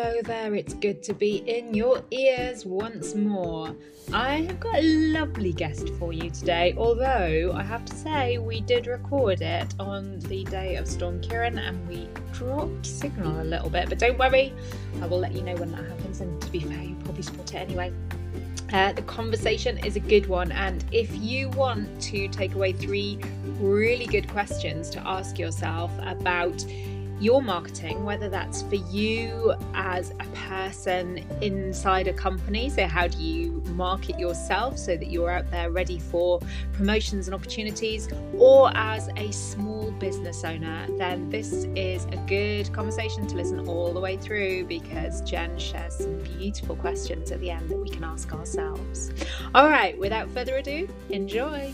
Hello there, it's good to be in your ears once more. I have got a lovely guest for you today, although I have to say we did record it on the day of Storm Ciarán and we dropped signal a little bit, but don't worry, I will let you know when that happens, and to be fair, you'll probably spot it anyway. The conversation is a good one, and if you want to take away 3 really good questions to ask yourself about your marketing, whether that's for you as a person inside a company, so how do you market yourself so that you're out there ready for promotions and opportunities, or as a small business owner, then this is a good conversation to listen all the way through, because Jen shares some beautiful questions at the end that we can ask ourselves. All right, without further ado, enjoy.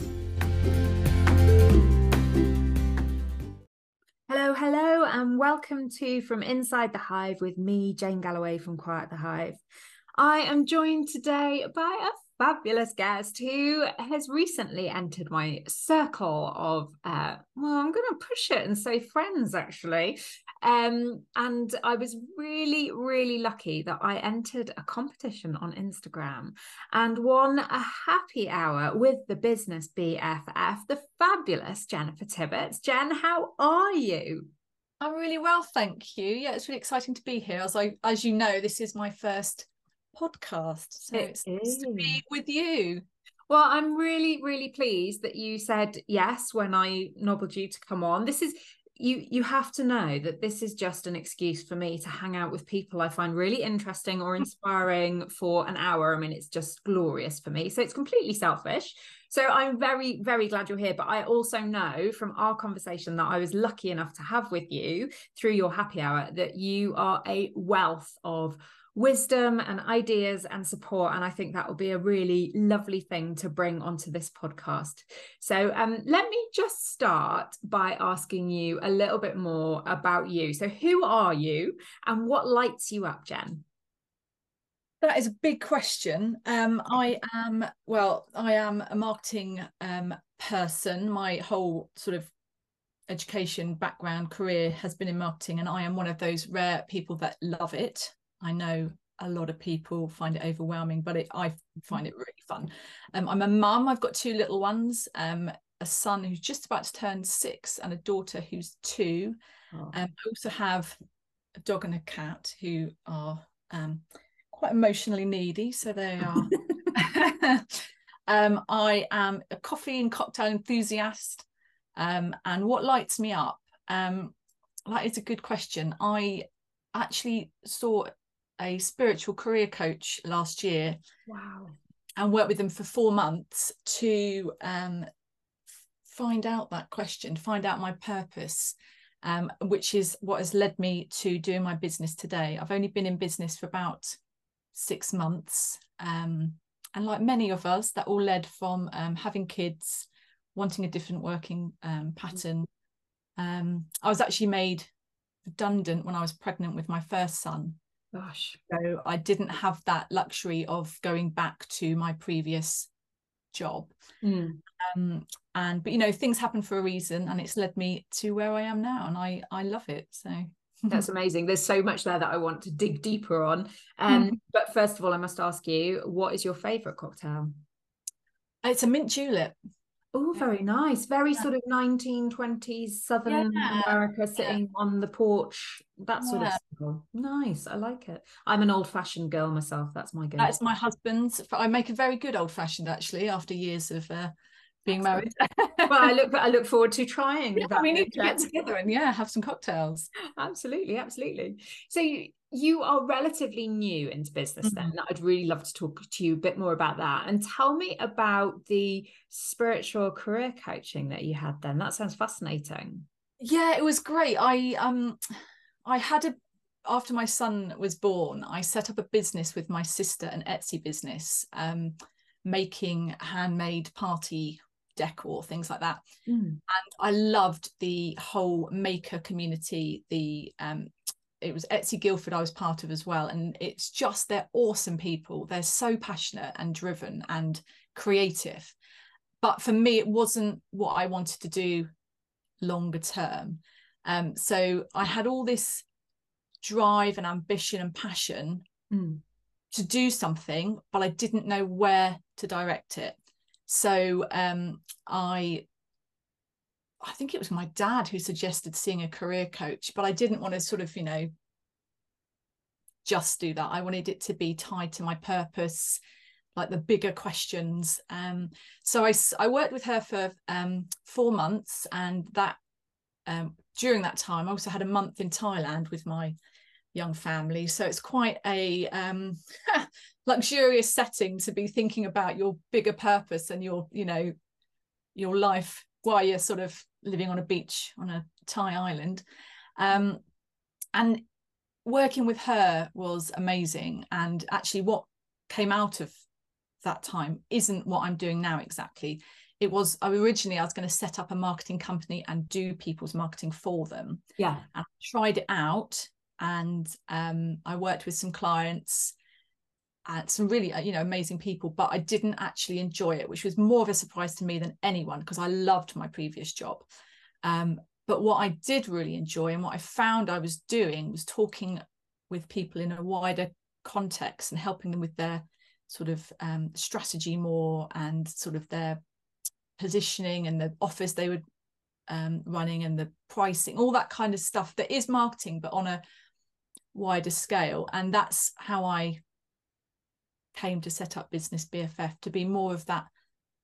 Hello, and welcome to From Inside the Hive with me, Jane Galloway from Quiet the Hive. I am joined today by a fabulous guest who has recently entered my circle of, I'm going to push it and say friends, actually. And I was really, really lucky that I entered a competition on Instagram and won a happy hour with the business BFF, the fabulous Jennifer Tibbetts. Jen, how are you? I'm really well, thank you. Yeah, it's really exciting to be here. As you know, this is my first podcast, so it's nice to be with you. Well, I'm really, really pleased that you said yes when I nobbled you to come on. This is you have to know that this is just an excuse for me to hang out with people I find really interesting or inspiring for an hour. I mean, it's just glorious for me. So it's completely selfish. So I'm very, very glad you're here. But I also know from our conversation that I was lucky enough to have with you through your happy hour that you are a wealth of wisdom and ideas and support, and I think that will be a really lovely thing to bring onto this podcast. So let me just start by asking you a little bit more about you. So who are you and what lights you up, Jen? That is a big question. I am a marketing person. My whole sort of education background career has been in marketing, and I am one of those rare people that love it. I know a lot of people find it overwhelming, but I find it really fun. I'm a mum. I've got 2 little ones, a son who's just about to turn 6 and a daughter who's 2. I also have a dog and a cat who are quite emotionally needy, so they are. I am a coffee and cocktail enthusiast, and what lights me up? That is a good question. I actually saw a spiritual career coach last year. Wow. And worked with them for 4 months to find out that question, find out my purpose, which is what has led me to doing my business today. I've only been in business for about 6 months, and like many of us, that all led from having kids, wanting a different working pattern. I was actually made redundant when I was pregnant with my first son. Gosh. So I didn't have that luxury of going back to my previous job. But you know, things happen for a reason, and it's led me to where I am now, and I love it. So that's amazing. There's so much there that I want to dig deeper on. But first of all, I must ask you, what is your favorite cocktail? It's a mint julep. Oh, very nice. Very sort of 1920s Southern America, sitting on the porch, that sort of stuff. Nice. I like it. I'm an old-fashioned girl myself. That's my go. That's my husband's. I make a very good old-fashioned, actually, after years of being married. Well, I look forward to trying. Yeah, we need to get together and have some cocktails. Absolutely. So you are relatively new into business then. I'd really love to talk to you a bit more about that, and tell me about the spiritual career coaching that you had then. That sounds fascinating. Yeah, it was great. I had after my son was born, I set up a business with my sister, an Etsy business, making handmade party decor, things like that. And I loved the whole maker community. It was Etsy Guildford I was part of as well, and it's just, they're awesome people. They're so passionate and driven and creative, but for me it wasn't what I wanted to do longer term. So I had all this drive and ambition and passion to do something, but I didn't know where to direct it. So I think it was my dad who suggested seeing a career coach, but I didn't want to sort of, just do that. I wanted it to be tied to my purpose, like the bigger questions. So I worked with her for 4 months, and that during that time I also had a month in Thailand with my young family. So it's quite a luxurious setting to be thinking about your bigger purpose and your life while you're sort of living on a beach on a Thai island. And working with her was amazing. And actually what came out of that time isn't what I'm doing now exactly. It was, originally I was going to set up a marketing company and do people's marketing for them. Yeah. And I tried it out, and I worked with some clients and some really amazing people, but I didn't actually enjoy it, which was more of a surprise to me than anyone, because I loved my previous job. But what I did really enjoy, and what I found I was doing, was talking with people in a wider context and helping them with their sort of strategy more, and sort of their positioning and the offers they were running and the pricing, all that kind of stuff that is marketing but on a wider scale. And that's how I came to set up Business BFF, to be more of that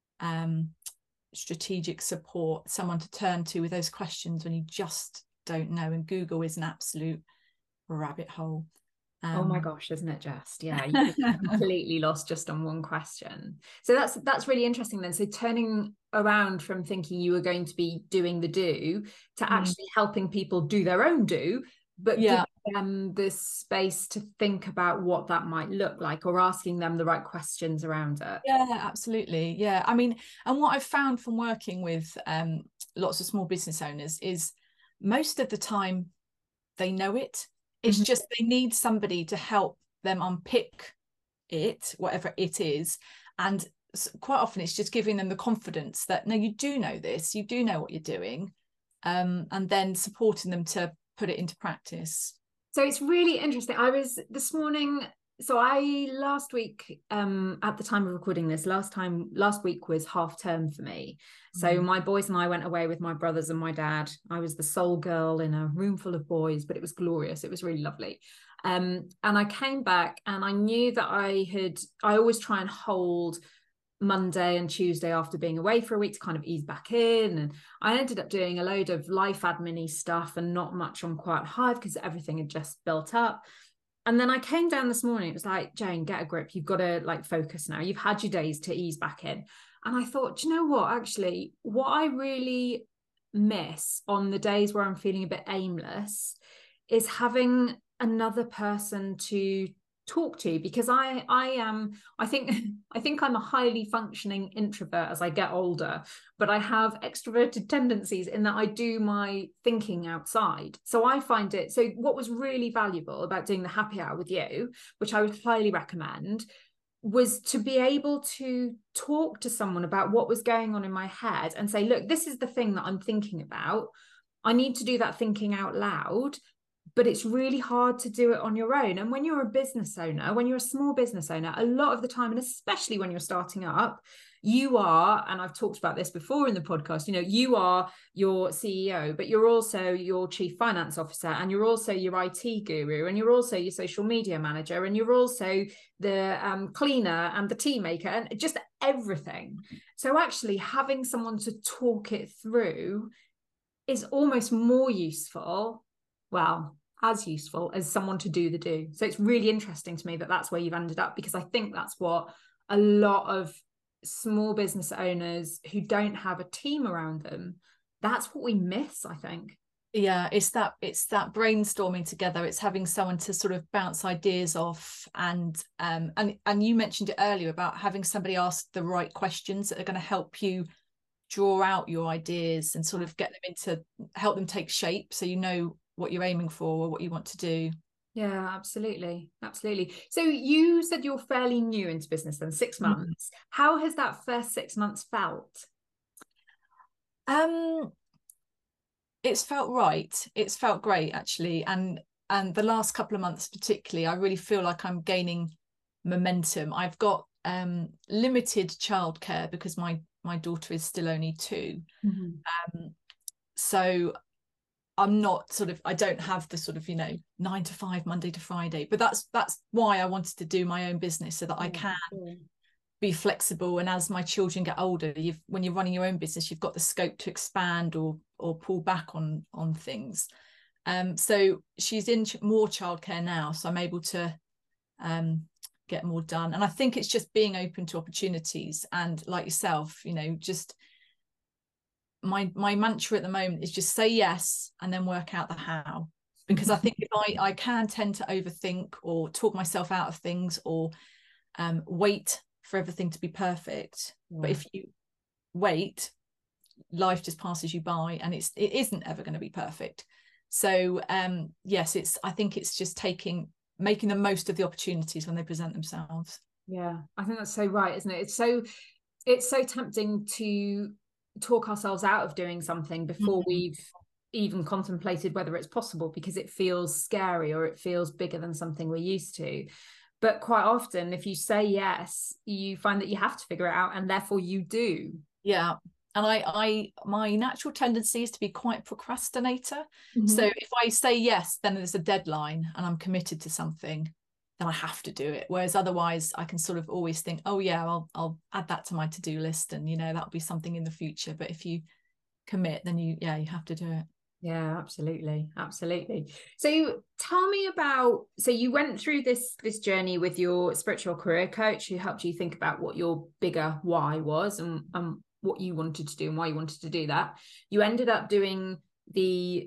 strategic support, someone to turn to with those questions when you just don't know. And Google is an absolute rabbit hole. Oh my gosh, isn't it just? Yeah, you get completely lost just on one question. So that's really interesting then. So turning around from thinking you were going to be doing the do to actually helping people do their own do, but giving them the space to think about what that might look like, or asking them the right questions around it. Yeah, absolutely. Yeah, I mean, and what I've found from working with lots of small business owners is most of the time they know it. It's just they need somebody to help them unpick it, whatever it is. And quite often it's just giving them the confidence that, no, you do know this, you do know what you're doing, and then supporting them to put it into practice. So it's really interesting. I was this morning, so I last week, at the time of recording this, last week was half term for me. So my boys and I went away with my brothers and my dad. I was the sole girl in a room full of boys, but it was glorious. It was really lovely. And I came back, and I knew that I always try and hold Monday and Tuesday after being away for a week to kind of ease back in. And I ended up doing a load of life admin-y stuff and not much on Quiet Hive because everything had just built up. And then I came down this morning, it was like, Jane, get a grip. You've got to like focus now. You've had your days to ease back in. And I thought, do you know what? Actually, what I really miss on the days where I'm feeling a bit aimless is having another person to talk to, because I think I'm a highly functioning introvert as I get older, but I have extroverted tendencies in that I do my thinking outside. So I find it, so what was really valuable about doing the happy hour with you, which I would highly recommend, was to be able to talk to someone about what was going on in my head and say, look, this is the thing that I'm thinking about. I need to do that thinking out loud. But it's really hard to do it on your own. And when you're a business owner, when you're a small business owner, a lot of the time, and especially when you're starting up, you are, and I've talked about this before in the podcast, you are your CEO, but you're also your chief finance officer, and you're also your IT guru, and you're also your social media manager, and you're also the cleaner and the tea maker, and just everything. So actually having someone to talk it through is almost more useful, well, as useful as someone to do the do. So it's really interesting to me that that's where you've ended up, because I think that's what a lot of small business owners who don't have a team around them, that's what we miss, I think. Yeah, it's that brainstorming together. It's having someone to sort of bounce ideas off, and you mentioned it earlier about having somebody ask the right questions that are going to help you draw out your ideas and sort of get them help them take shape, so you know what you're aiming for or what you want to do. Yeah, absolutely. So you said you're fairly new into business then, 6 months. How has that first 6 months felt? It's felt right. It's felt great, actually. And and the last couple of months particularly, I really feel like I'm gaining momentum. I've got limited childcare because my daughter is still only 2. So I'm not I don't have the 9 to 5 Monday to Friday, but that's why I wanted to do my own business, so that I can be flexible. And as my children get older, when you're running your own business, you've got the scope to expand or pull back on things. So she's in more childcare now, so I'm able to get more done. And I think it's just being open to opportunities, and like yourself, just my mantra at the moment is just say yes and then work out the how, because I think if I can tend to overthink or talk myself out of things, or wait for everything to be perfect. But if you wait, life just passes you by, and it isn't ever going to be perfect. So yes, I think it's just making the most of the opportunities when they present themselves. Yeah, I think that's so right, isn't it? It's so tempting to talk ourselves out of doing something before we've even contemplated whether it's possible, because it feels scary or it feels bigger than something we're used to. But quite often, if you say yes, you find that you have to figure it out, and therefore you do. Yeah. And my natural tendency is to be quite a procrastinator. So if I say yes, then there's a deadline and I'm committed to something, then I have to do it. Whereas otherwise I can always think, oh yeah, I'll add that to my to-do list, and that'll be something in the future. But if you commit, then you have to do it. Yeah, absolutely. So tell me about, so you went through this journey with your spiritual career coach, who helped you think about what your bigger why was, and what you wanted to do and why you wanted to do that. You ended up doing the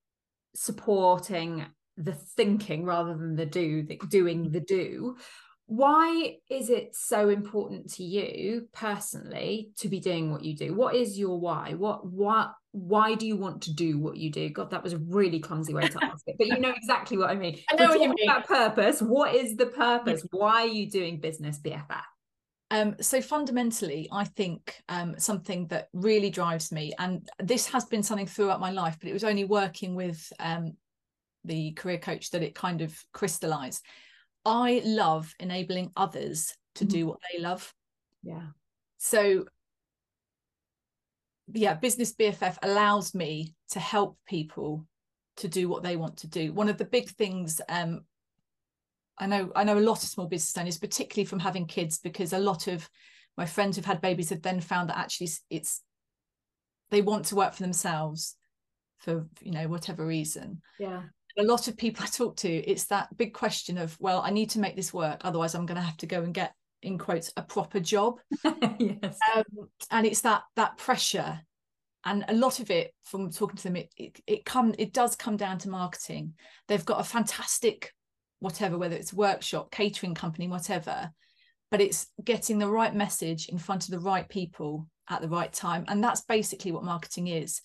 supporting the thinking rather than doing the do. Why is it so important to you personally to be doing what you do? What is your why? Why do you want to do what you do? God, that was a really clumsy way to ask it, but you know exactly what I mean. I know what you mean. About purpose. What is the purpose? Why are you doing Business BFF? So fundamentally, I think something that really drives me, and this has been something throughout my life, but it was only working with the career coach that it kind of crystallized. I love enabling others to do what they love. Yeah. So yeah, Business BFF allows me to help people to do what they want to do. One of the big things, I know a lot of small business owners, particularly from having kids, because a lot of my friends who've had babies have then found that actually they want to work for themselves for whatever reason. Yeah. A lot of people I talk to, it's that big question of, well, I need to make this work, otherwise I'm going to have to go and get, in quotes, a proper job. Yes. And it's that pressure, and a lot of it, from talking to them, it does come down to marketing. They've got a fantastic whatever, whether it's workshop, catering company, whatever, but it's getting the right message in front of the right people at the right time, and that's basically what marketing is.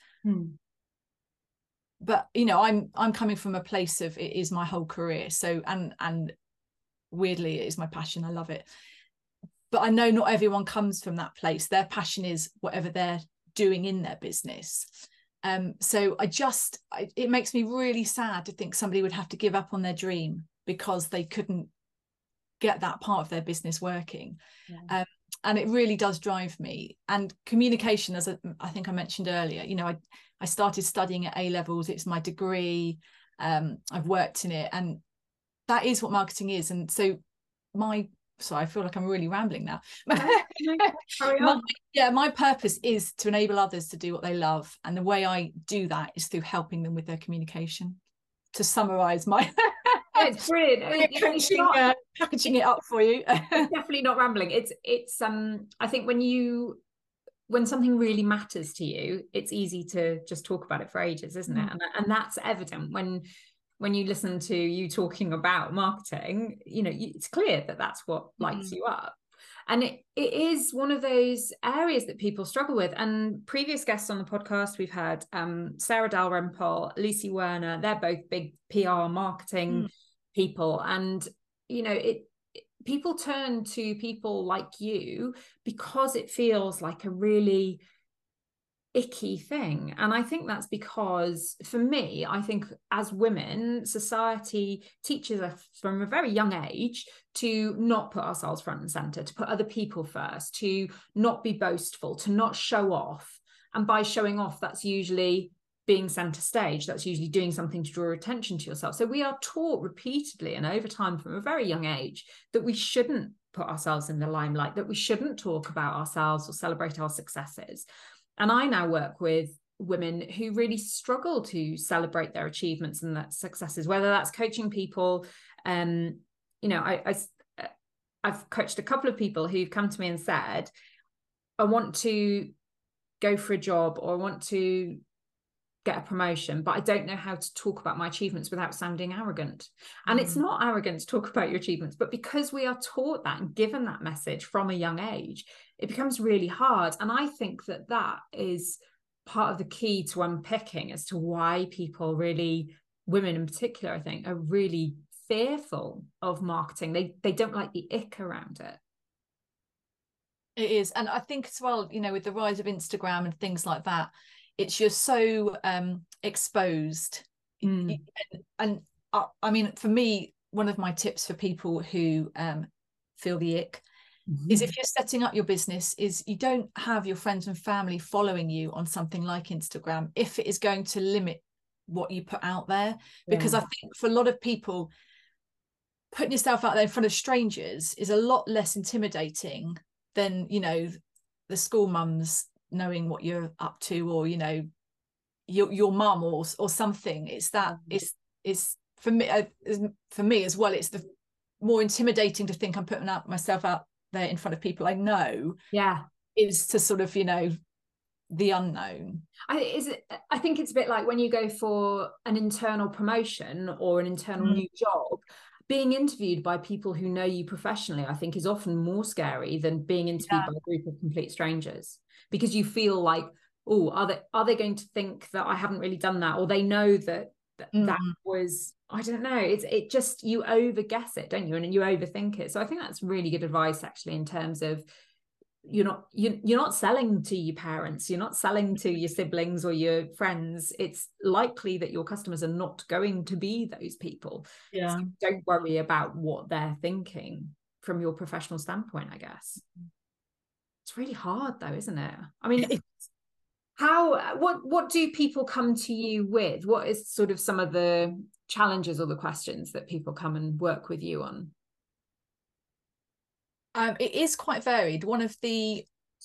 But I'm coming from a place of, it is my whole career, so and weirdly it is my passion. I love it, but I know not everyone comes from that place. Their passion is whatever they're doing in their business. So it makes me really sad to think somebody would have to give up on their dream because they couldn't get that part of their business working. And it really does drive me. And communication, as I think I mentioned earlier, I started studying at A-levels. It's my degree. I've worked in it, and that is what marketing is. And so sorry, I feel like I'm really rambling now. My purpose is to enable others to do what they love. And the way I do that is through helping them with their communication. To summarize my it's brilliant. Packaging it up for you. It's definitely not rambling. It's I think when something really matters to you, it's easy to just talk about it for ages, isn't it? And that's evident when you listen to you talking about marketing. It's clear that that's what lights you up. And it is one of those areas that people struggle with. And previous guests on the podcast, we've had Sarah Dalrymple, Lucy Werner. They're both big PR marketing people. And, people turn to people like you because it feels like a really icky thing. And I think that's because, for me, I think as women, society teaches us from a very young age to not put ourselves front and center, to put other people first, to not be boastful, to not show off. And by showing off, that's usually being center stage. That's usually doing something to draw attention to yourself. So we are taught repeatedly and over time from a very young age that we shouldn't put ourselves in the limelight, that we shouldn't talk about ourselves or celebrate our successes. And I now work with women who really struggle to celebrate their achievements and their successes, whether that's coaching people. I've coached a couple of people who've come to me and said, I want to go for a job, or I want to get a promotion, but I don't know how to talk about my achievements without sounding arrogant. And it's not arrogant to talk about your achievements, but because we are taught that and given that message from a young age, it becomes really hard. And I think that that is part of the key to unpicking as to why people really, women in particular, I think, are really fearful of marketing. They don't like the ick around it. It is. And I think as well, with the rise of Instagram and things like that, it's just so exposed. And I mean, for me, one of my tips for people who feel the ick is, if you're setting up your business, is you don't have your friends and family following you on something like Instagram if it is going to limit what you put out there. Because I think for a lot of people, putting yourself out there in front of strangers is a lot less intimidating than, the school mums knowing what you're up to, or your mum or something. It's that it's for me as well, it's the more intimidating to think I'm putting myself out there in front of people I know, is to sort of the unknown. I think it's a bit like when you go for an internal promotion or an internal new job. Being interviewed by people who know you professionally, I think, is often more scary than being interviewed by a group of complete strangers, because you feel like, oh, are they going to think that I haven't really done that, or they know that was, I don't know. It just, you over guess it, don't you, and you overthink it. So I think that's really good advice, actually, in terms of you're not selling to your parents, you're not selling to your siblings or your friends. It's likely that your customers are not going to be those people. So don't worry about what they're thinking from your professional standpoint, I guess. It's really hard though, isn't it? I mean, what do people come to you with? What is sort of some of the challenges or the questions that people come and work with you on? It is quite varied. I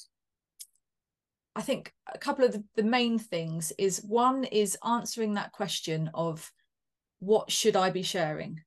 think a couple of the main things is, one is answering that question of, what should I be sharing?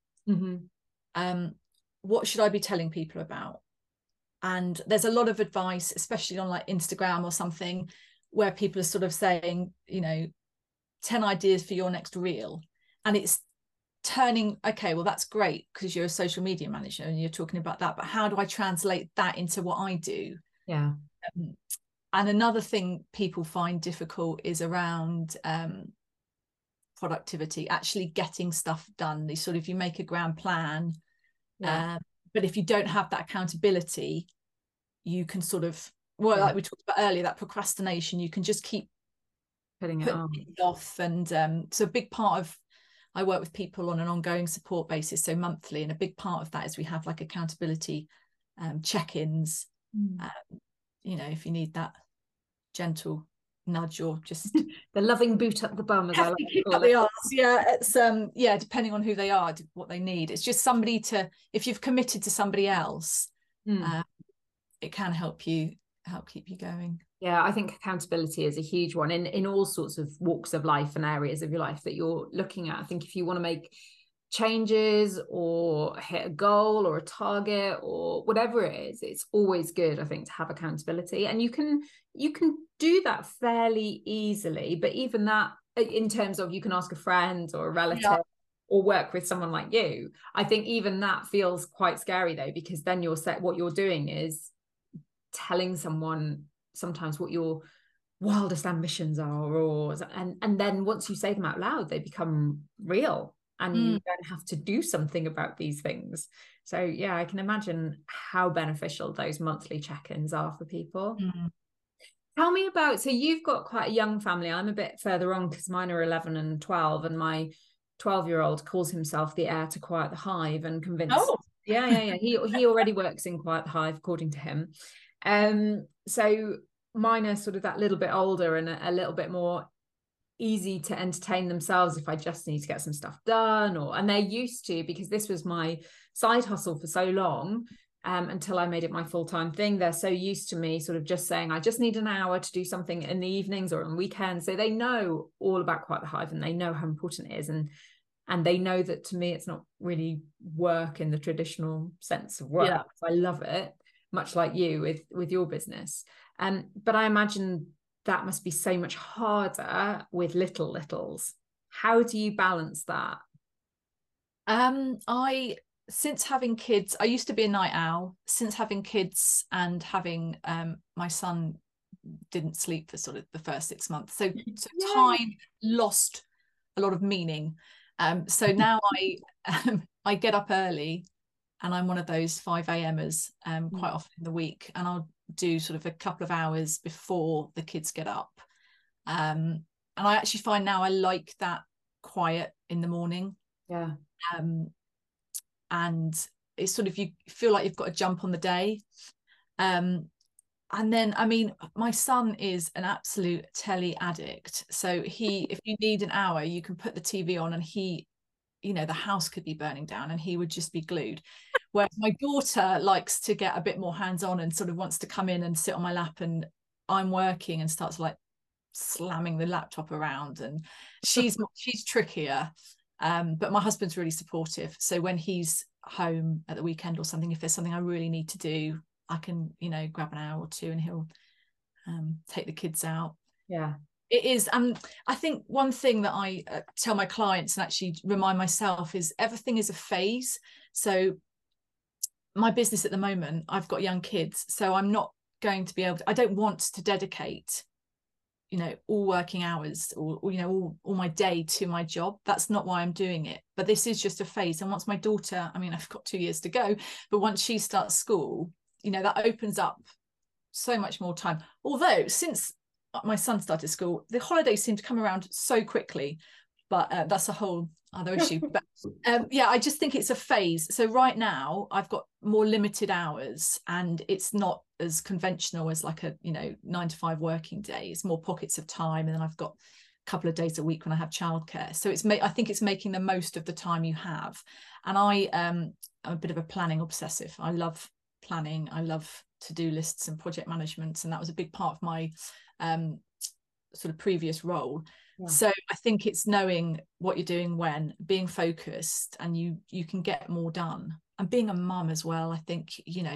What should I be telling people about? And there's a lot of advice, especially on like Instagram or something, where people are sort of saying, 10 ideas for your next reel. And it's turning, okay, well, that's great because you're a social media manager and you're talking about that, but how do I translate that into what I do? And another thing people find difficult is around productivity, actually getting stuff done. You make a grand plan, but if you don't have that accountability, you can sort of, like we talked about earlier, that procrastination, you can just keep putting it off. And so a big part of, I work with people on an ongoing support basis, so monthly, and a big part of that is we have like accountability check-ins. If you need that gentle nudge, or just the loving boot up the bum, as I like to call it. It's depending on who they are, what they need. It's just somebody to, if you've committed to somebody else, it can help keep you going. I think accountability is a huge one in all sorts of walks of life and areas of your life that you're looking at. I think if you want to make changes or hit a goal or a target or whatever it is, it's always good, I think, to have accountability. And you can do that fairly easily, but even that, in terms of, you can ask a friend or a relative or work with someone like you, I think even that feels quite scary though, because then what you're doing is telling someone sometimes what your wildest ambitions are, and then once you say them out loud, they become real, and you then have to do something about these things. So I can imagine how beneficial those monthly check-ins are for people. Tell me about, so you've got quite a young family. I'm a bit further on because mine are 11 and 12, and my 12-year-old calls himself the heir to Quiet the Hive and convinced. Oh, Yeah. He already works in Quiet the Hive, according to him. So mine are sort of that little bit older and a little bit more easy to entertain themselves if I just need to get some stuff done, and they're used to, because this was my side hustle for so long, until I made it my full-time thing. They're so used to me sort of just saying, I just need an hour to do something in the evenings or on weekends. So they know all about Quiet the Hive, and they know how important it is. And they know that to me, it's not really work in the traditional sense of work. yeah. I love it, much like you with your business. But I imagine that must be so much harder with littles. How do you balance that? I since having kids, I used to be a night owl. Since having kids and having my son didn't sleep for sort of the first 6 months, so time lost a lot of meaning. So now I get up early, and I'm one of those 5 a.m.ers quite often in the week, and I'll do sort of a couple of hours before the kids get up. And I actually find now I like that quiet in the morning. Yeah. And it's sort of, you feel like you've got to jump on the day. And then, I mean, my son is an absolute telly addict. So if you need an hour, you can put the TV on, and the house could be burning down and he would just be glued. Whereas my daughter likes to get a bit more hands-on and sort of wants to come in and sit on my lap, and I'm working, and starts like slamming the laptop around, and she's trickier. But my husband's really supportive. So when he's home at the weekend or something, if there's something I really need to do, I can, grab an hour or two, and he'll take the kids out. Yeah. It is. I think one thing that I tell my clients and actually remind myself is everything is a phase. So my business at the moment, I've got young kids, so I'm not going to be able to, I don't want to dedicate all working hours or all my day to my job. That's not why I'm doing it. But this is just a phase. And once my daughter, I mean, I've got 2 years to go, but once she starts school, that opens up so much more time. Although since my son started school, the holidays seem to come around so quickly, but that's a whole other issue. But yeah, I just think it's a phase. So right now I've got more limited hours, and it's not as conventional as like a 9 to 5 working day. It's more pockets of time, and then I've got a couple of days a week when I have childcare. So I think it's making the most of the time you have. And I'm a bit of a planning obsessive. I love planning. I love to-do lists and project management, and that was a big part of my sort of previous role. Yeah. So I think it's knowing what you're doing when, being focused, and you can get more done. And being a mum as well, I think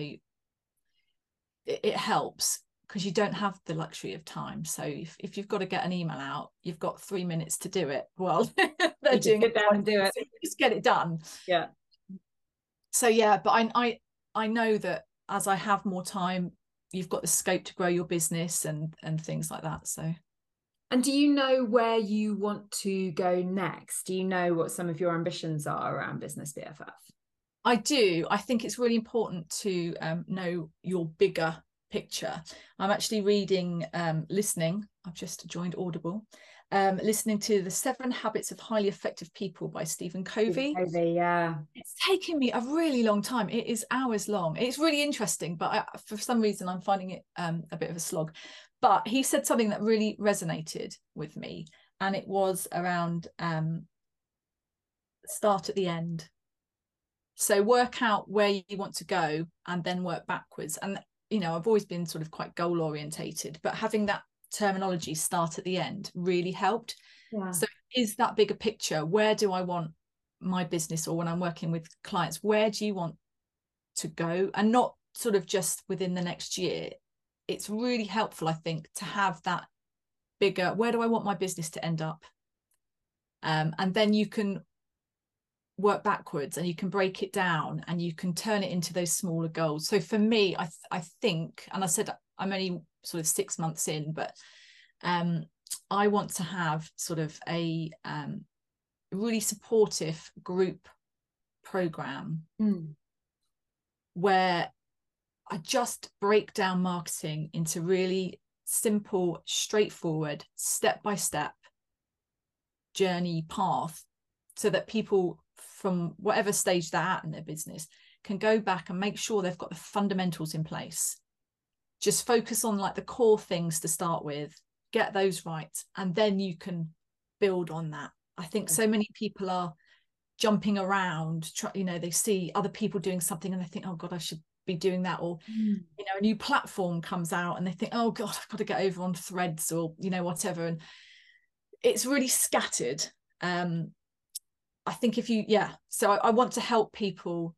it helps, because you don't have the luxury of time. So if you've got to get an email out, you've got 3 minutes to do it. Well, they're doing it down and do it. Just get it done. Yeah. So yeah, but I know that as I have more time, you've got the scope to grow your business and things like that. So. And do you know where you want to go next? Do you know what some of your ambitions are around Business BFF? I do. I think it's really important to know your bigger picture. I'm actually listening. I've just joined Audible, listening to The 7 Habits of Highly Effective People by Stephen Covey. Yeah. It's taken me a really long time. It is hours long. It's really interesting, but for some reason I'm finding it a bit of a slog. But he said something that really resonated with me, and it was around start at the end. So work out where you want to go and then work backwards. And, I've always been sort of quite goal orientated, but having that terminology, start at the end, really helped. Yeah. So is that bigger picture? Where do I want my business, or when I'm working with clients, where do you want to go? And not sort of just within the next year. It's really helpful, I think, to have that bigger, where do I want my business to end up? And then you can work backwards, and you can break it down, and you can turn it into those smaller goals. So for me, I think, and I said I'm only sort of 6 months in, but I want to have sort of a really supportive group program where I just break down marketing into really simple, straightforward, step-by-step journey path, so that people from whatever stage they're at in their business can go back and make sure they've got the fundamentals in place. Just focus on like the core things to start with, get those right, and then you can build on that. I think so many people are jumping around, they see other people doing something and they think, oh God, I should be doing that. Or, a new platform comes out and they think, oh God, I've got to get over on Threads or, whatever. And it's really scattered. I think so I want to help people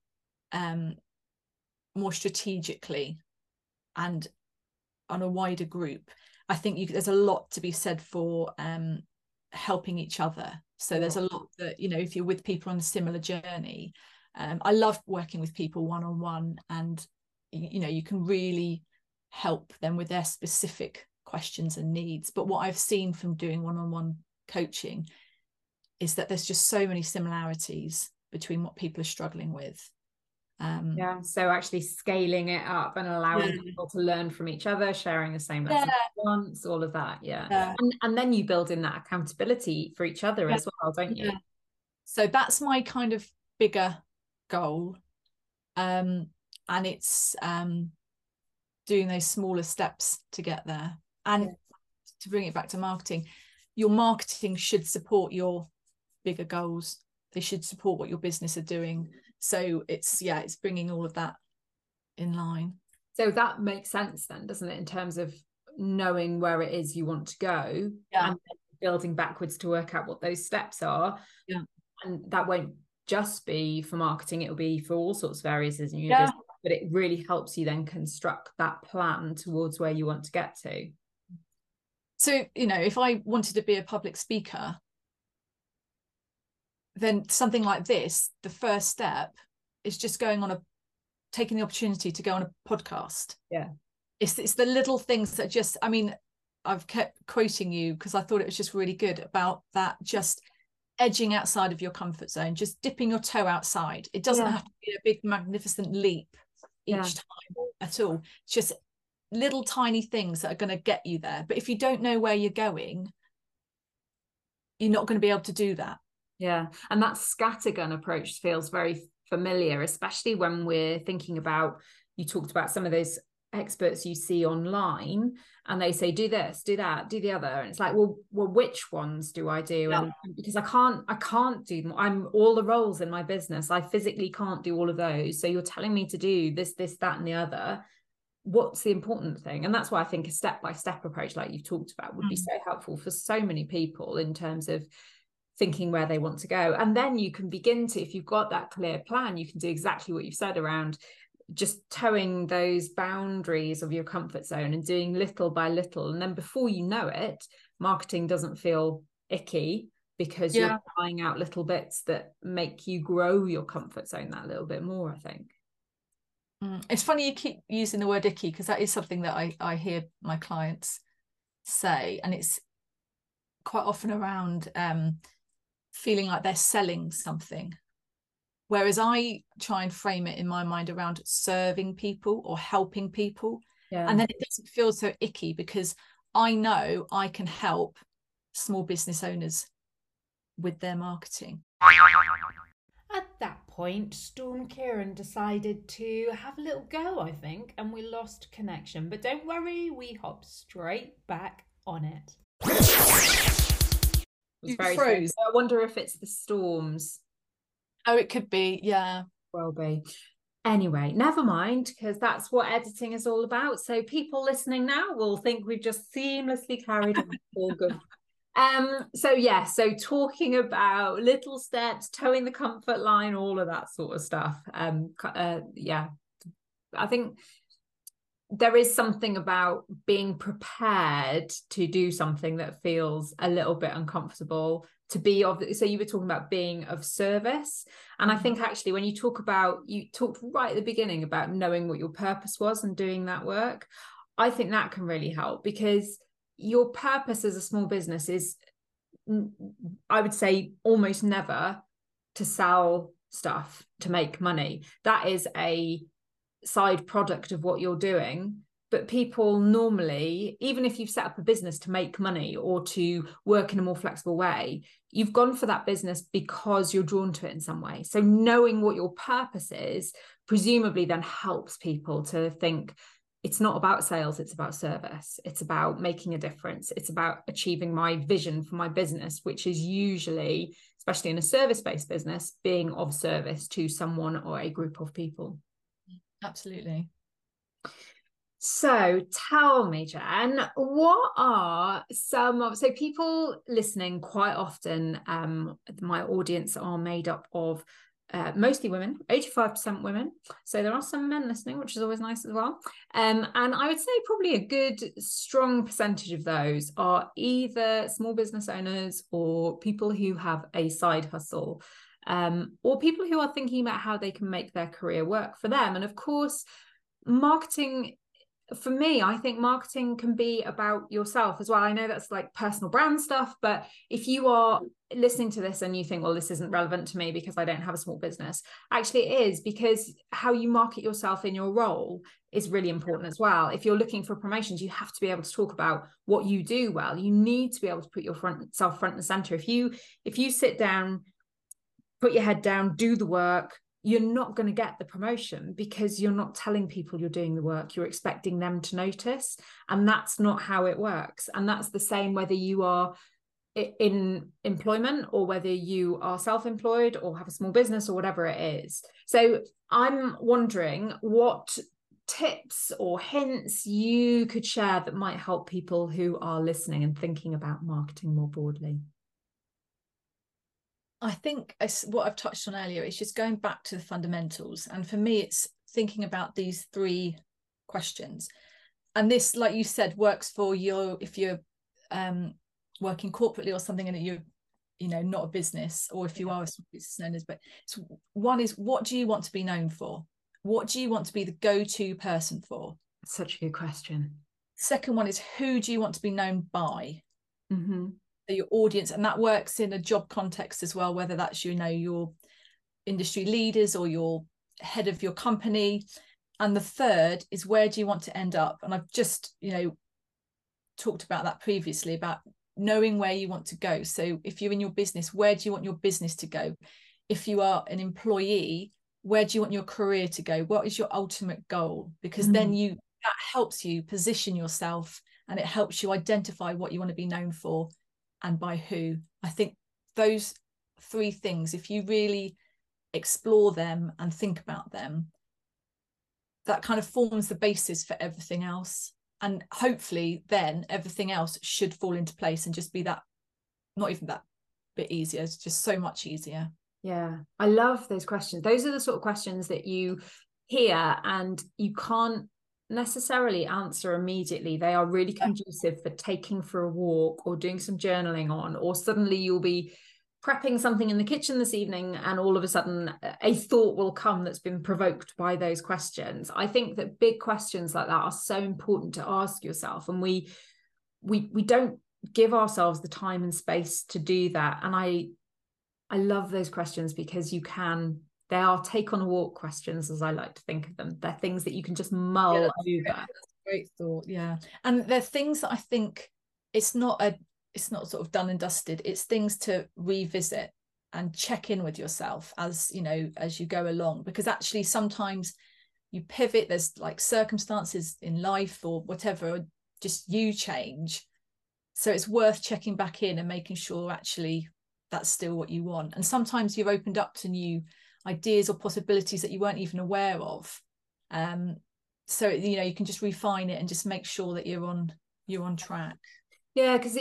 more strategically and on a wider group. I think there's a lot to be said for helping each other. So there's a lot that, if you're with people on a similar journey, I love working with people one-on-one, and, you can really help them with their specific questions and needs. But what I've seen from doing one-on-one coaching is that there's just so many similarities between what people are struggling with. So actually scaling it up and allowing people to learn from each other, sharing the same lessons once, all of that. And then you build in that accountability for each other as well, don't you? So that's my kind of bigger goal, and it's doing those smaller steps to get there. And to bring it back to marketing, your marketing should support your bigger goals. They should support what your business are doing. So it's bringing all of that in line. So that makes sense then, doesn't it, in terms of knowing where it is you want to go and building backwards to work out what those steps are. And that won't just be for marketing, it'll be for all sorts of areas in your business, but it really helps you then construct that plan towards where you want to get to. So, if I wanted to be a public speaker, then something like this, the first step is just taking the opportunity to go on a podcast. It's the little things that just, I've kept quoting you because I thought it was just really good about that, just edging outside of your comfort zone, just dipping your toe outside. It doesn't have to be a big magnificent leap each time at all. It's just little tiny things that are going to get you there. But if you don't know where you're going, you're not going to be able to do that. And that scattergun approach feels very familiar, especially when we're thinking about, you talked about some of those experts you see online and they say, do this, do that, do the other. And it's like, well, which ones do I do? And because I can't do them. I'm all the roles in my business. I physically can't do all of those. So you're telling me to do this, that, and the other. What's the important thing? And that's why I think a step-by-step approach like you've talked about would be so helpful for so many people in terms of thinking where they want to go. And then you can begin to, if you've got that clear plan, you can do exactly what you've said around just towing those boundaries of your comfort zone and doing little by little. And then before you know it, marketing doesn't feel icky because you're trying out little bits that make you grow your comfort zone that little bit more, I think. It's funny you keep using the word icky, because that is something that I hear my clients say, and it's quite often around feeling like they're selling something, whereas I try and frame it in my mind around serving people or helping people, and then it doesn't feel so icky because I know I can help small business owners with their marketing. At that point, Storm Kieran decided to have a little go, I think, and we lost connection. But don't worry, we hop straight back on it. It was very froze. I wonder if it's the storms. Oh, it could be, yeah. Will be. Anyway, never mind, because that's what editing is all about. So people listening now will think we've just seamlessly carried on. All good. So talking about little steps, towing the comfort line, all of that sort of stuff. I think there is something about being prepared to do something that feels a little bit uncomfortable, to be so you were talking about being of service. And I think actually when you talked right at the beginning about knowing what your purpose was and doing that work, I think that can really help, because your purpose as a small business is, I would say, almost never to sell stuff to make money. That is a side product of what you're doing. But people normally, even if you've set up a business to make money or to work in a more flexible way, you've gone for that business because you're drawn to it in some way. So knowing what your purpose is presumably then helps people to think it's not about sales, it's about service. It's about making a difference. It's about achieving my vision for my business, which is usually, especially in a service-based business, being of service to someone or a group of people. Absolutely. So tell me, Jen, what are some of, so people listening quite often, my audience are made up of mostly women, 85% women. So there are some men listening, which is always nice as well. And I would say probably a good strong percentage of those are either small business owners or people who have a side hustle, or people who are thinking about how they can make their career work for them. And of course, marketing, for me, I think marketing can be about yourself as well. I know that's like personal brand stuff, but if you are listening to this and you think, well, this isn't relevant to me because I don't have a small business, actually it is, because how you market yourself in your role is really important as well. If you're looking for promotions, you have to be able to talk about what you do well. You need to be able to put yourself front and center. If you sit down, put your head down, do the work, you're not going to get the promotion because you're not telling people you're doing the work. You're expecting them to notice. And that's not how it works. And that's the same whether you are in employment or whether you are self-employed or have a small business or whatever it is. So I'm wondering what tips or hints you could share that might help people who are listening and thinking about marketing more broadly. I think what I've touched on earlier is just going back to the fundamentals. And for me, it's thinking about these 3 questions. And this, like you said, works for you if you're working corporately or something and you're, not a business, or if you are a business owner. But one is, what do you want to be known for? What do you want to be the go-to person for? Such a good question. Second one is, who do you want to be known by? Mm-hmm. Your audience, and that works in a job context as well, whether that's your industry leaders or your head of your company. And the third is, where do you want to end up? And I've just talked about that previously, about knowing where you want to go. So if you're in your business, where do you want your business to go? If you are an employee, where do you want your career to go? What is your ultimate goal? Because then that helps you position yourself, and it helps you identify what you want to be known for and by who. I think those 3 things, if you really explore them and think about them, that kind of forms the basis for everything else. And hopefully then everything else should fall into place and just be that, not even that bit easier, it's just so much easier. Yeah, I love those questions. Those are the sort of questions that you hear and you can't necessarily answer immediately. They are really conducive for taking for a walk or doing some journaling on, or suddenly you'll be prepping something in the kitchen this evening and all of a sudden a thought will come that's been provoked by those questions. I think that big questions like that are so important to ask yourself, and we don't give ourselves the time and space to do that. And I love those questions because they are take on a walk questions, as I like to think of them. They're things that you can just mull over. That's a great thought. Yeah. And they're things that I think it's not sort of done and dusted. It's things to revisit and check in with yourself as you go along, because actually sometimes you pivot, there's like circumstances in life or whatever, just you change. So it's worth checking back in and making sure actually that's still what you want. And sometimes you've opened up to new ideas or possibilities that you weren't even aware of. So you can just refine it and just make sure that you're on track. Yeah, because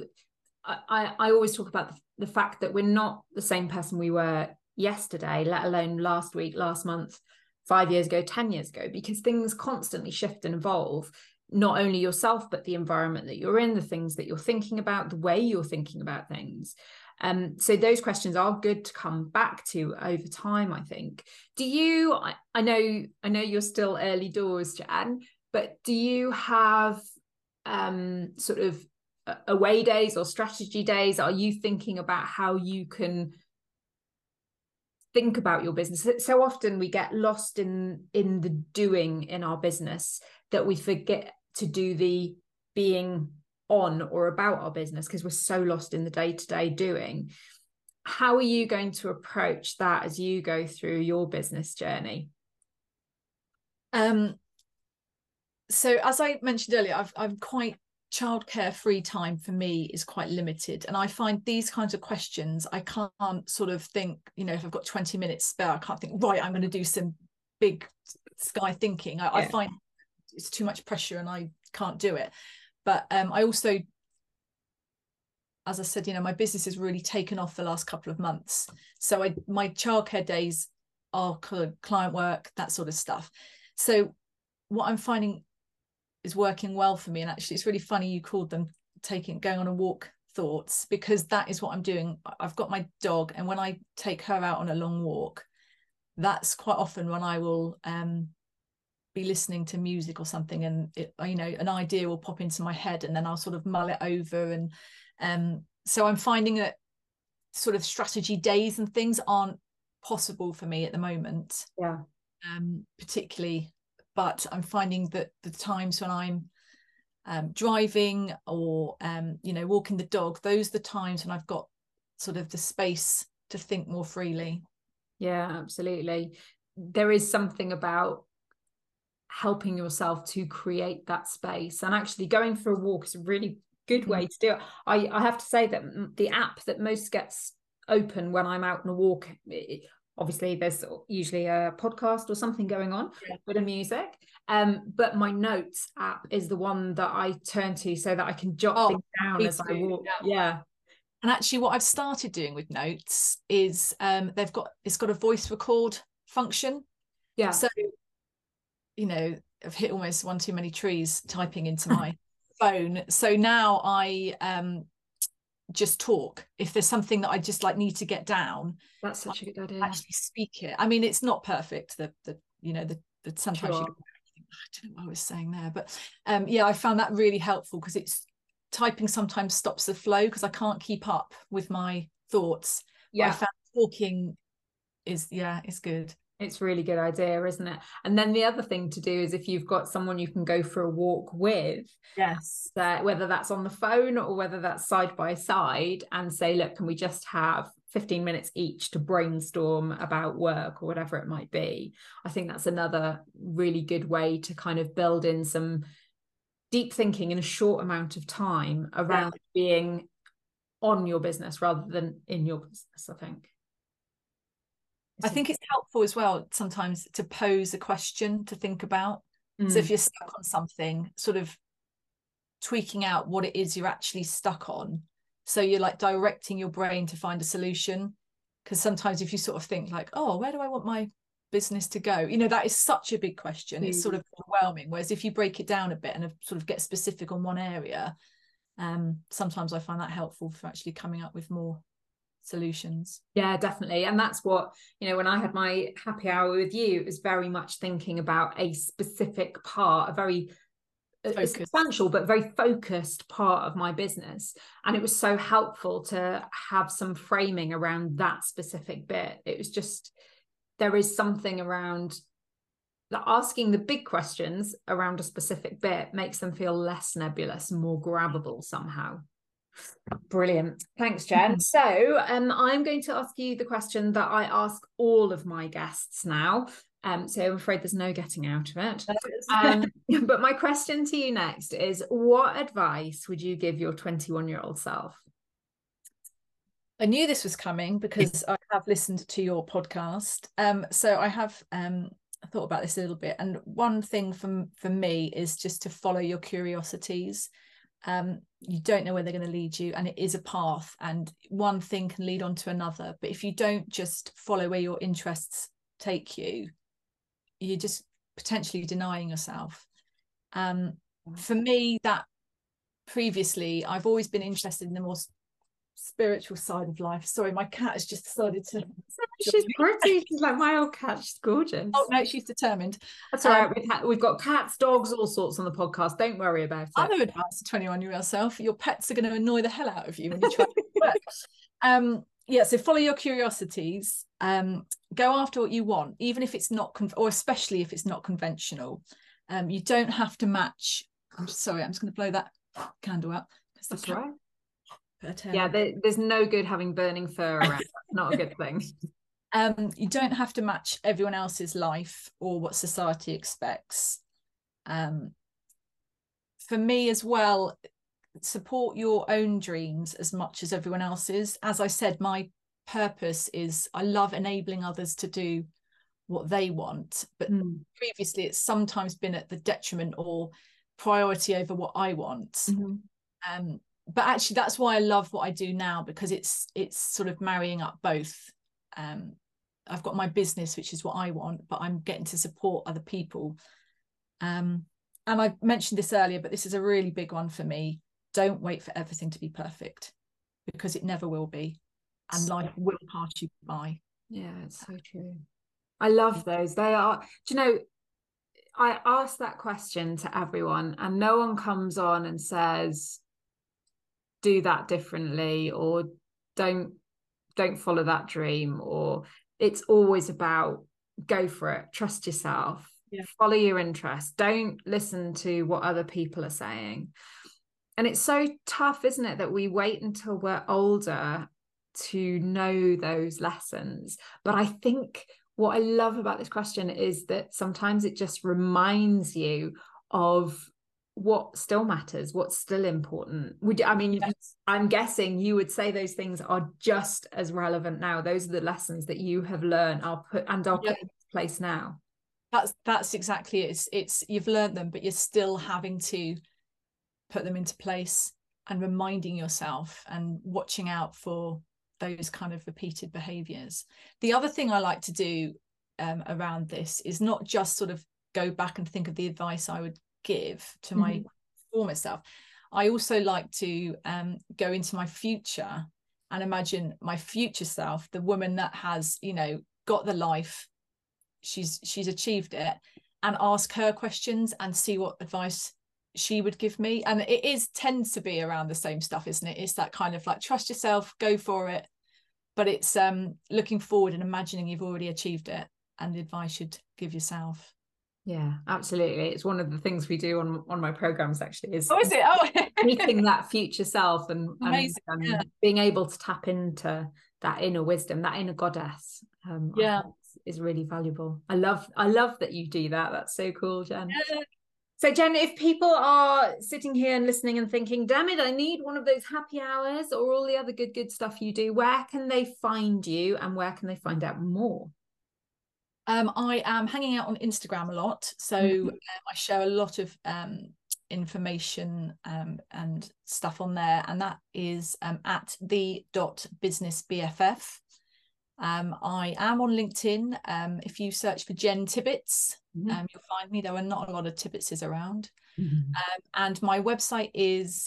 I always talk about the fact that we're not the same person we were yesterday, let alone last week, last month, 5 years ago, 10 years ago, because things constantly shift and evolve. Not only yourself, but the environment that you're in, the things that you're thinking about, the way you're thinking about things. So those questions are good to come back to over time, I think. Do you, I know you're still early doors, Jan, but do you have sort of away days or strategy days? Are you thinking about how you can think about your business? So often we get lost in the doing in our business, that we forget to do the being on or about our business because we're so lost in the day-to-day doing. How are you going to approach that as you go through your business journey? So as I mentioned earlier, I'm quite childcare free time for me is quite limited, and I find these kinds of questions I can't sort of think, you know, if I've got 20 minutes spare, I can't think, right, I'm going to do some big sky thinking. I find it's too much pressure and I can't do it. But I also, as I said, you know, my business has really taken off the last couple of months, so my childcare days are client work, that sort of stuff. So what I'm finding is working well for me, and actually it's really funny you called them going on a walk thoughts, because that is what I'm doing. I've got my dog, and when I take her out on a long walk, that's quite often when I will be listening to music or something, and you know, an idea will pop into my head, and then I'll sort of mull it over. And so I'm finding that sort of strategy days and things aren't possible for me at the moment, particularly. But I'm finding that the times when I'm driving or you know, walking the dog, those are the times when I've got sort of the space to think more freely. Yeah, absolutely. There is something about helping yourself to create that space, and actually going for a walk is a really good way to do it. I have to say that the app that most gets open when I'm out on a walk, obviously there's usually a podcast or something going on, bit of music, but my notes app is the one that I turn to so that I can jot things down as I walk. And actually what I've started doing with notes is it's got a voice record function. So, you know, I've hit almost one too many trees typing into my phone. So now I just talk. If there's something that I just like need to get down, that's such a good idea. Actually speak it. I mean, it's not perfect. You know, the sometimes you go, I don't know what I was saying there, but yeah, I found that really helpful, because it's typing sometimes stops the flow because I can't keep up with my thoughts. But I found talking is good. It's a really good idea, isn't it? And then the other thing to do is, if you've got someone you can go for a walk with, whether that's on the phone or whether that's side by side, and say, look, can we just have 15 minutes each to brainstorm about work or whatever it might be? I think that's another really good way to kind of build in some deep thinking in a short amount of time around being on your business rather than in your business, I think. I think it's helpful as well sometimes to pose a question to think about. So if you're stuck on something, sort of tweaking out what it is you're actually stuck on. So you're like directing your brain to find a solution. Because sometimes if you sort of think like, oh, where do I want my business to go? You know, that is such a big question. It's sort of overwhelming. Whereas if you break it down a bit and sort of get specific on one area, sometimes I find that helpful for actually coming up with more solutions. Yeah, definitely. And that's what, you know, when I had my happy hour with you, it was very much thinking about a specific part, a very substantial but very focused part of my business, and it was so helpful to have some framing around that specific bit. It was just, there is something around asking the big questions around a specific bit makes them feel less nebulous and more grabbable somehow. Brilliant. Thanks, Jen. So I'm going to ask you the question that I ask all of my guests now. So I'm afraid there's no getting out of it. But my question to you next is, what advice would you give your 21-year-old self? I knew this was coming because I have listened to your podcast. So I have thought about this a little bit. And one thing for me is just to follow your curiosities. You don't know where they're going to lead you, and it is a path, and one thing can lead on to another. But if you don't just follow where your interests take you, you're just potentially denying yourself. For me, that previously I've always been interested in the more spiritual side of life. Sorry, my cat has just decided to. She's pretty. She's like my old cat. She's gorgeous. Oh no, she's determined. That's all right. We've got cats, dogs, all sorts on the podcast. Don't worry about it. Other advice to 21-year-old self: your pets are going to annoy the hell out of you when you try to work. Yeah, so follow your curiosities. Go after what you want, even if it's not, or especially if it's not conventional. You don't have to match. I'm just going to blow that candle out. That's right. Yeah, there's no good having burning fur around. That's not a good thing. You don't have to match everyone else's life or what society expects. For me as well, support your own dreams as much as everyone else's. As I said, my purpose is I love enabling others to do what they want, but previously it's sometimes been at the detriment or priority over what I want. But actually that's why I love what I do now, because it's sort of marrying up both. I've got my business, which is what I want, but I'm getting to support other people. And I mentioned this earlier, but this is a really big one for me. Don't wait for everything to be perfect, because it never will be, and life will pass you by. Yeah, it's so true. I love those. They are, do you know, I ask that question to everyone and no one comes on and says, do that differently, or don't follow that dream, or it's always about go for it, trust yourself, follow your interests, don't listen to what other people are saying. And it's so tough, isn't it, that we wait until we're older to know those lessons. But I think what I love about this question is that sometimes it just reminds you of what still matters, what's still important. I'm guessing you would say those things are just as relevant now. Those are the lessons that you have learned are put into place now. That's exactly it. It's you've learned them, but you're still having to put them into place and reminding yourself and watching out for those kind of repeated behaviors. The other thing I like to do around this is not just sort of go back and think of the advice I would give to my former self. I also like to go into my future and imagine my future self, the woman that has, you know, got the life, she's achieved it, and ask her questions and see what advice she would give me. And it tends to be around the same stuff, isn't it? It's that kind of like, trust yourself, go for it, but it's looking forward and imagining you've already achieved it and the advice you'd give yourself. Yeah, absolutely. It's one of the things we do on my programs, actually, is meeting that future self and being able to tap into that inner wisdom, that inner goddess. Is really valuable. I love that you do that. That's so cool, Jen. So Jen, if people are sitting here and listening and thinking, damn it, I need one of those happy hours or all the other good stuff you do, where can they find you and where can they find out more? I am hanging out on Instagram a lot, so I share a lot of information and stuff on there, and that is at the.businessbff. I am on LinkedIn. If you search for Jen Tibbets, you'll find me. There are not a lot of Tibbetses around. And my website is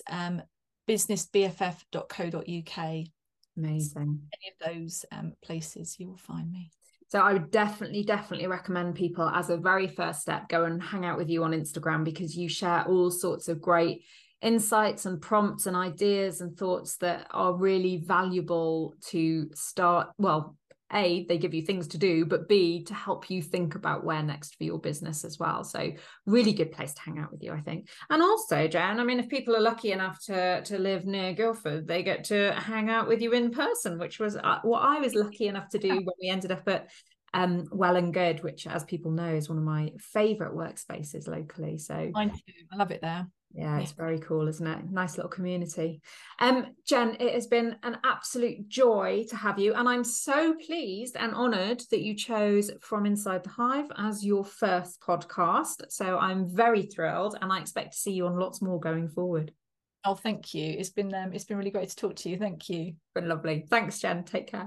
businessbff.co.uk. Amazing. Any of those places you will find me. So I would definitely recommend people, as a very first step, go and hang out with you on Instagram, because you share all sorts of great insights and prompts and ideas and thoughts that are really valuable to start. Well, A, they give you things to do, but B, to help you think about where next for your business as well. So really good place to hang out with you, I think. And also, Jen, I mean, if people are lucky enough to live near Guildford, they get to hang out with you in person, which was what I was lucky enough to do when we ended up at Well and Good, which, as people know, is one of my favourite workspaces locally. So I love it there. Yeah, it's very cool, isn't it? Nice little community. Jen, it has been an absolute joy to have you. And I'm so pleased and honoured that you chose From Inside the Hive as your first podcast. So I'm very thrilled, and I expect to see you on lots more going forward. Oh, thank you. It's been really great to talk to you. Thank you. It's been lovely. Thanks, Jen. Take care.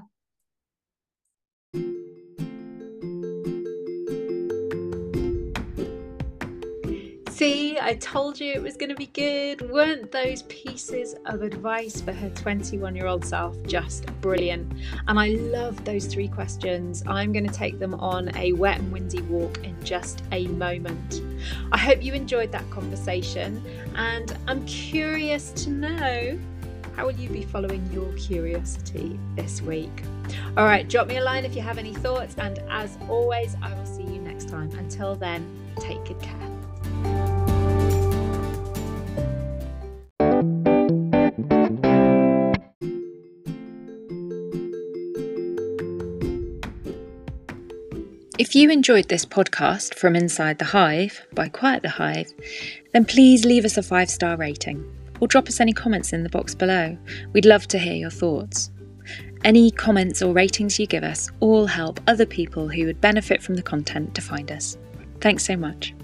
See, I told you it was going to be good. Weren't those pieces of advice for her 21-year-old self just brilliant? And I love those 3 questions. I'm going to take them on a wet and windy walk in just a moment. I hope you enjoyed that conversation, and I'm curious to know, how will you be following your curiosity this week? All right, drop me a line if you have any thoughts, and as always, I will see you next time. Until then, take good care. If you enjoyed this podcast from Inside the Hive by Quiet the Hive, then please leave us a 5-star rating or drop us any comments in the box below. We'd love to hear your thoughts. Any comments or ratings you give us all help other people who would benefit from the content to find us. Thanks so much.